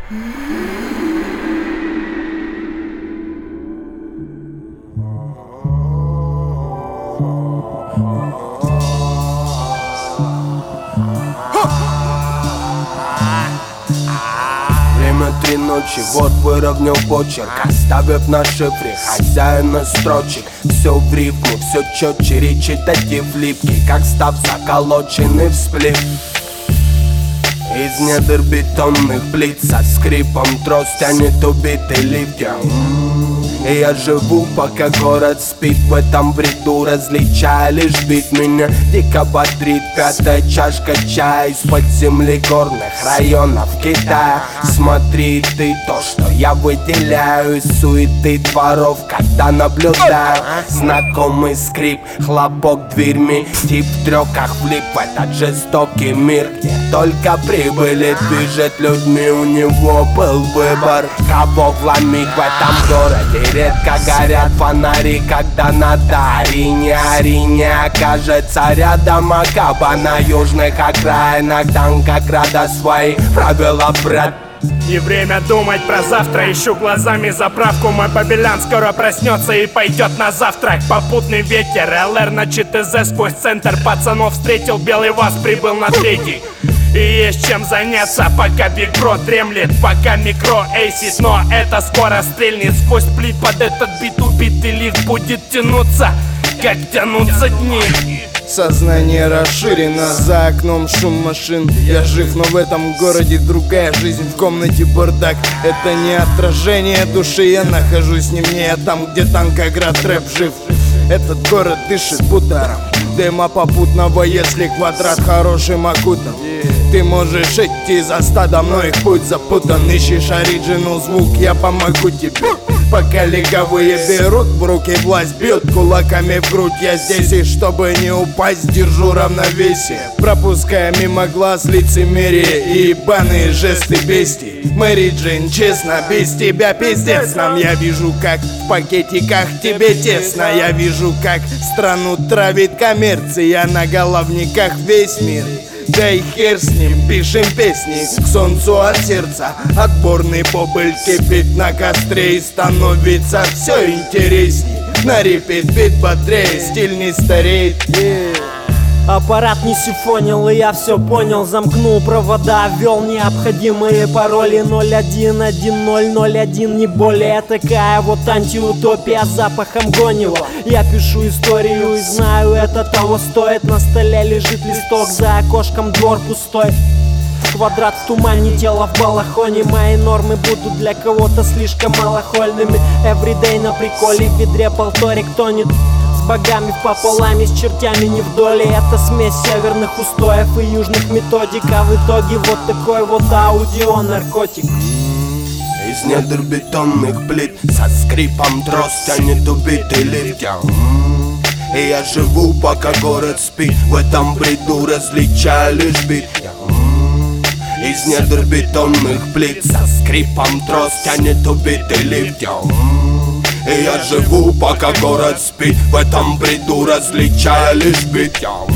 Время 3 ночи, вот выровнял почерк, оставив на шифре хозяина строчек. Все в рифму, все четче, речитатив липкий, как став заколоченный всплив. Из недр бетонных плит со скрипом трость тянет убитый лифтер. И я живу, пока город спит, в этом бреду различая лишь бит. Меня дико бодрит пятая чашка чая из-под земли горных районов Китая. Смотри ты то, что я выделяю из суеты дворов, когда наблюдаю знакомый скрип, хлопок дверьми. Тип в трёках влип в этот жестокий мир, где только прибыли движет людьми. У него был выбор, кого вломить в этом городе. Редко горят фонари, когда на арене окажется рядом. А каба на южных окраинах, там как рада свои правила, брат. Не время думать про завтра, ищу глазами заправку. Мой Бабелян скоро проснется и пойдет на завтрак. Попутный ветер, ЛР на ЧТЗ сквозь центр пацанов встретил, белый ВАЗ прибыл на третий. И есть чем заняться, пока Биг Бро дремлет, пока микро эйсит. Но это скоро стрельнет сквозь плит, под этот бит убитый лифт будет тянуться, как тянутся дни. Сознание расширено, за окном шум машин. Я жив, но в этом городе другая жизнь. В комнате бардак, это не отражение души. Я нахожусь не мне, я там, где Танкоград рэп жив. Этот город дышит бутаром дыма попутного, если квадрат хорошим окутан. Ты можешь идти за стадом, но их путь запутан. Ищешь оригинал звук, я помогу тебе. Пока лиговые берут в руки власть, бьют кулаками в грудь. Я здесь, и чтобы не упасть, держу равновесие, пропуская мимо глаз лицемерие и ебаные жесты бестий. Мэри Джейн, честно, без тебя пиздец нам. Я вижу, как в пакетиках тебе тесно. Я вижу, как страну травит коммерция, на головниках весь мир. Да и хер с ним, пишем песни к солнцу от сердца. Отборный бобыль кипит на костре, и становится все интересней. На репит бит бодрее, стиль не стареет. Аппарат не сифонил, и я все понял. Замкнул провода, ввел необходимые пароли. 011001, не более. Такая вот антиутопия с запахом гонева. Я пишу историю и знаю, это того стоит. На столе лежит листок, за окошком двор пустой. Квадрат в тумане, тело в балахоне. Мои нормы будут для кого-то слишком малохольными. Everyday на приколе, в ведре полторик тонет. С богами пополам, с чертями не в доле. Это смесь северных устоев и южных методик. А в итоге вот такой вот аудио-наркотик. Из недр бетонных плит со скрипом трость тянет убитый лифтер. И я живу, пока город спит, в этом бреду различая лишь бит. Из недр бетонных плит со скрипом трость тянет убитый лифтер. И я живу, пока город спит, в этом бреду различая лишь бит.